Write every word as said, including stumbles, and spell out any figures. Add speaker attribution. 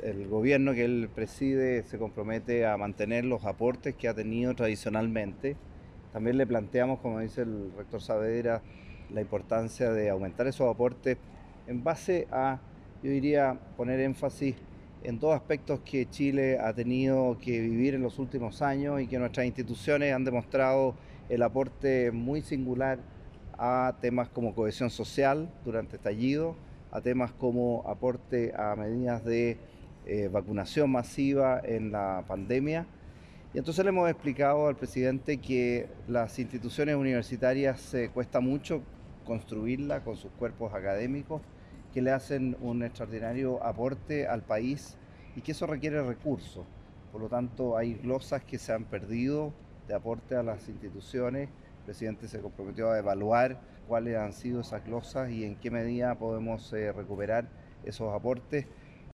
Speaker 1: el gobierno que él preside se compromete a mantener los aportes que ha tenido tradicionalmente. También le planteamos, como dice el rector Saavedra, la importancia de aumentar esos aportes en base a, yo diría, poner énfasis en dos aspectos que Chile ha tenido que vivir en los últimos años y que nuestras instituciones han demostrado el aporte muy singular a temas como cohesión social durante estallido, a temas como aporte a medidas de eh, vacunación masiva en la pandemia. Y entonces le hemos explicado al presidente que las instituciones universitarias eh, cuesta mucho construirlas con sus cuerpos académicos, que le hacen un extraordinario aporte al país y que eso requiere recursos. Por lo tanto, hay glosas que se han perdido de aporte a las instituciones. El presidente se comprometió a evaluar cuáles han sido esas glosas y en qué medida podemos eh, recuperar esos aportes.